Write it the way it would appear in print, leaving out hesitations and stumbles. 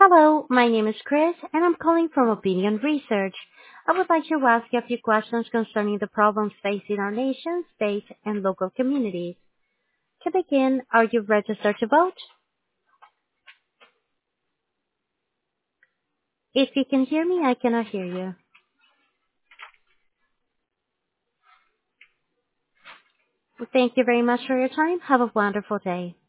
Hello, my name is Chris, and I'm calling from Opinion Research. I would like to ask you a few questions concerning the problems facing our nation, state, and local communities. To begin, are you registered to vote? If you can hear me, I cannot hear you. Thank you very much for your time. Have a wonderful day.